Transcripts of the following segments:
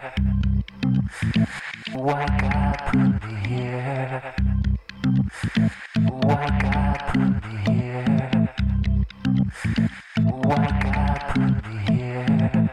Why God put me here? Why God put me here? Why God put me here?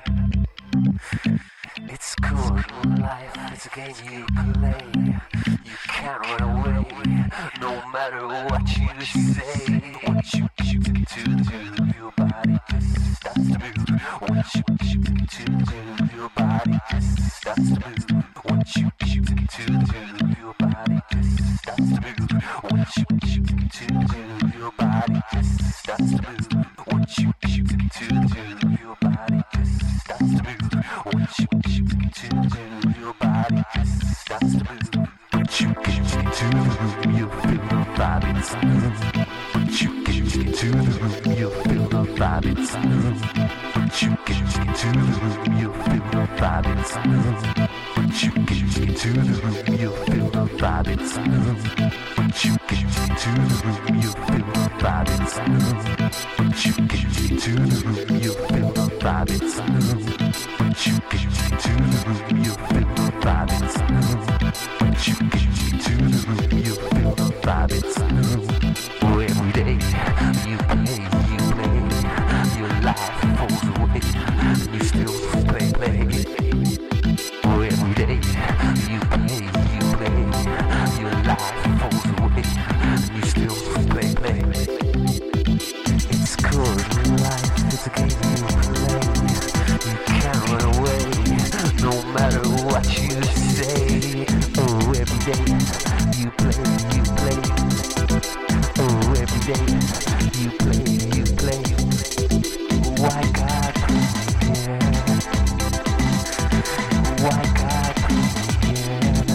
It's cool, life, it's a game you play. You can't run away, no matter what you say. What you to do, your body just starts to move. What you to do, your body just starts to move. What you to do, your body just starts to move. What you to do, your body just starts to move. What you to do, your body just starts to move. What you to do, your body just starts to move. What you to do, you feel the vibe inside. What you to do, you feel the vibe inside. What you to do, you feel the vibe inside. What you to do, you feel the vibe inside. What you to do, you feel the vibe inside. What you to do, you feel the vibe inside. What you to do, you feel the vibe inside. What you to do, you feel the vibe inside. Oh, every day you play, your life falls away, and you still play. Oh, every day you play, your life falls away, and you still play. It's cool, life is a game you play. You can't run away, no matter what you say. Oh, every day you play. Oh, every day you play. Why God put me here? Why God put me here?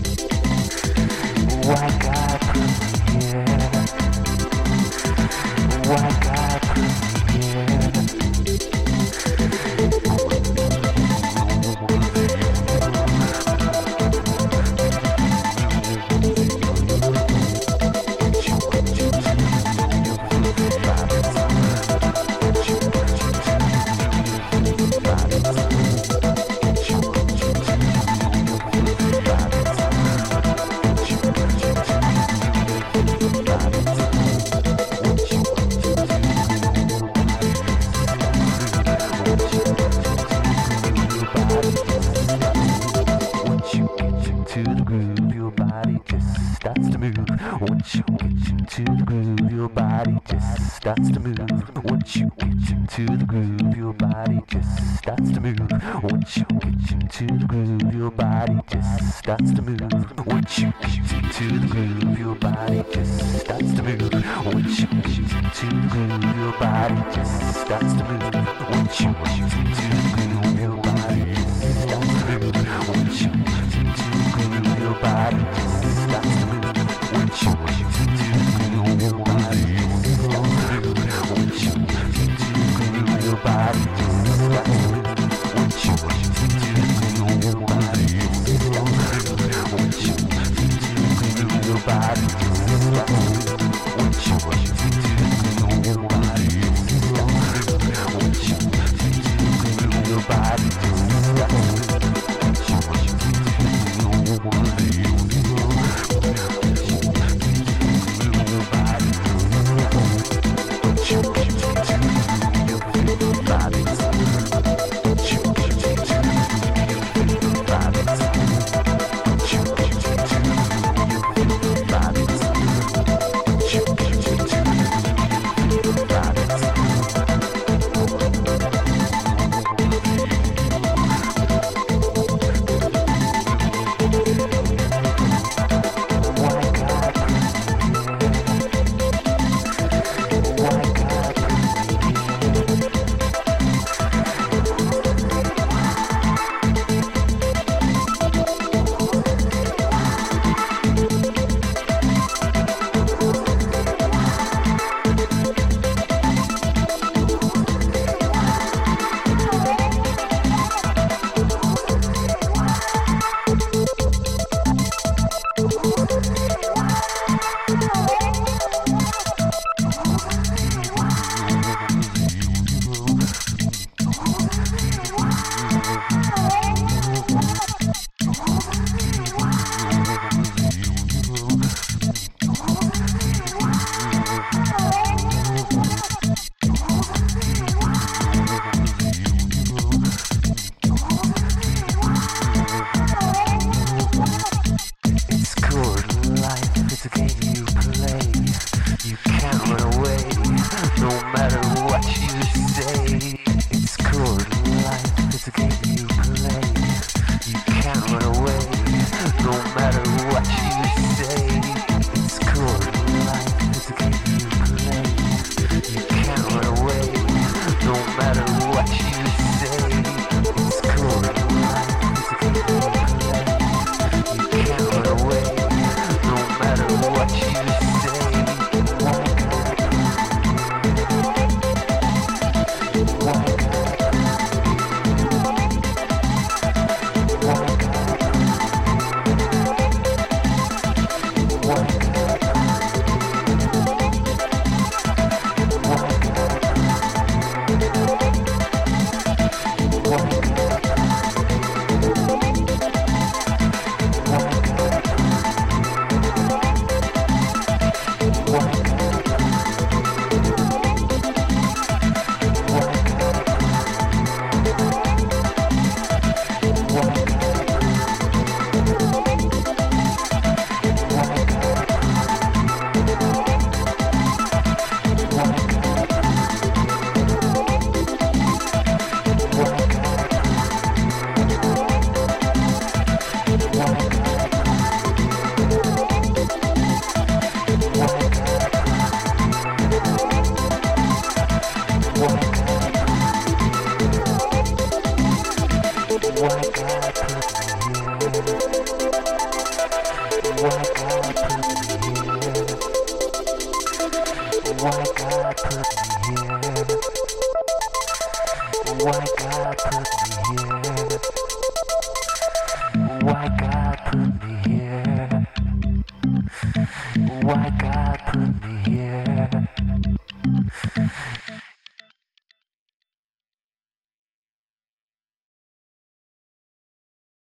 Why God put me here? Why God put me here? Once you get into the groove, your body just starts to move. Once you get into the groove, your body just starts to move. Once you get into the groove, your body just starts to move. Once you get into the groove, your body just starts to move. Once you get into the groove, your body just starts to move. Once you get into the groove,